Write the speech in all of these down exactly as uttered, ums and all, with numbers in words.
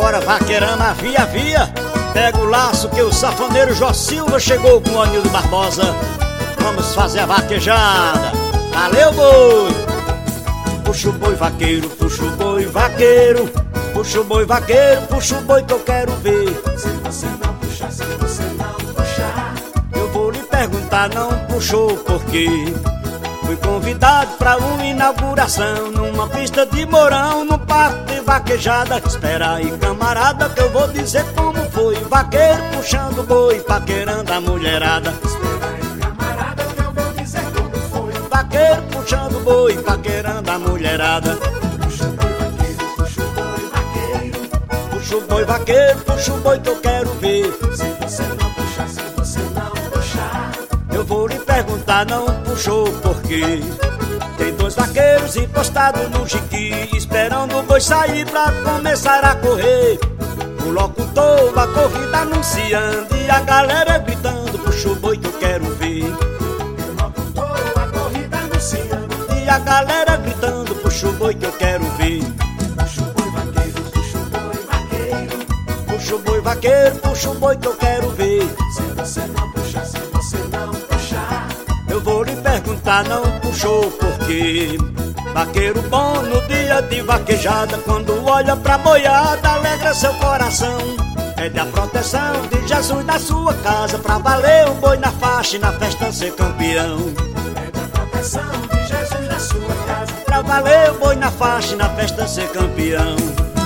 Bora vaqueirama, via via. Pega o laço que o safoneiro Jó Silva chegou com o Anildo Barbosa. Vamos fazer a vaquejada. Valeu, boi! Puxa o boi vaqueiro, puxa o boi vaqueiro. Puxa o boi vaqueiro, puxa o boi que eu quero ver. Se você não puxar, se você não puxar, eu vou lhe perguntar, não puxou por quê? Fui convidado pra uma inauguração numa pista de Mourão, num parque de vaquejada. Espera aí, camarada, que eu vou dizer como foi. Vaqueiro puxando o boi, paquerando a mulherada. Espera aí, camarada, que eu vou dizer como foi. Vaqueiro puxando o boi, paquerando a mulherada. Puxa o boi vaqueiro, puxa o boi vaqueiro. Puxa o boi vaqueiro, puxa o boi que eu quero ver. Se você não puxar, se você não puxar, eu vou lhe perguntar, não puxou por quê? Tem dois vaqueiros encostados no jiqui, esperando o boi sair pra começar a correr. O locutor, a corrida anunciando e a galera gritando, puxa o boi que eu quero ver. o locutor, a corrida anunciando, E a galera gritando, puxa o boi que eu quero ver. puxa o boi vaqueiro, puxa o boi vaqueiro. Puxa o boi vaqueiro, puxa o boi que eu quero ver. Se você não puxar, se você não puxar, Eu vou lhe perguntar, não puxou por quê? Vaqueiro bom no dia de vaquejada, quando olha pra boiada, alegra seu coração. Pede a proteção de Jesus na sua casa, pra valer o boi na faixa e na festa ser campeão. pede a proteção de Jesus na sua casa. Pra valer o boi na faixa e na festa ser campeão.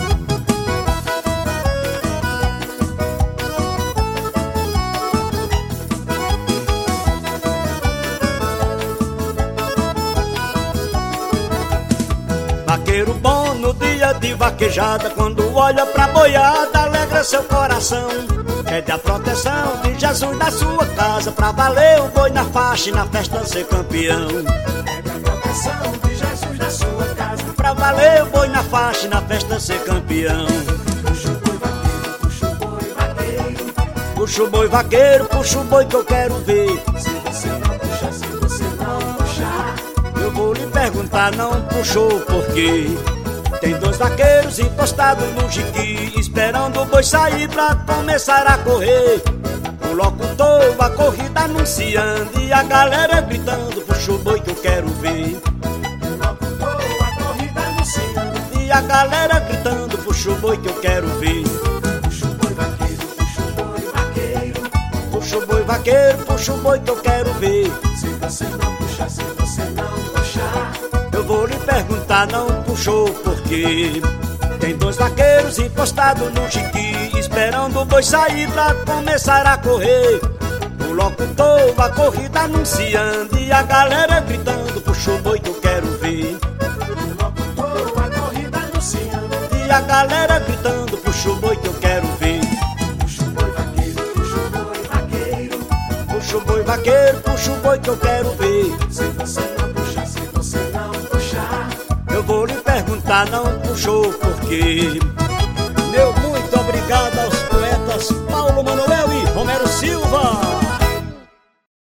Vaqueiro bom no dia de vaquejada, quando olha pra boiada, alegra seu coração. Pede a proteção de Jesus na sua casa, pra valer o boi na faixa e na festa ser campeão. Pede a proteção de Jesus na sua casa. Pra valer o boi na faixa e na festa ser campeão. Puxa o boi vaqueiro, puxa o boi vaqueiro. Puxa o boi vaqueiro, puxa o boi que eu quero ver. Se você não puxar, se você não puxar, Eu vou lhe perguntar, não puxou por quê? Tem dois vaqueiros encostados no jiqui, esperando o boi sair pra começar a correr. O locutor, a corrida anunciando e a galera gritando, puxa o boi que eu quero ver. o locutor, a corrida anunciando, E a galera gritando, puxa o boi que eu quero ver. puxa o boi vaqueiro, puxa o boi vaqueiro. Puxa o boi vaqueiro, puxa o boi que eu quero ver. Se você não puxar, se você não puxar, Eu vou lhe perguntar, não puxou por quê? Tem dois vaqueiros encostados no jiqui, esperando o boi sair pra começar a correr. O locutor, a corrida anunciando e a galera gritando, puxa o boi que eu quero ver. o locutor, a corrida anunciando, E a galera gritando, puxa o boi que eu quero ver. puxa o boi vaqueiro, puxa o boi vaqueiro. Puxa o boi vaqueiro, puxa o boi que eu quero ver. Se você não puxar, se você não puxar, Eu vou lhe perguntar, não puxou por quê? Meu muito obrigado aos poetas Paulo Manuel e Romero Silva.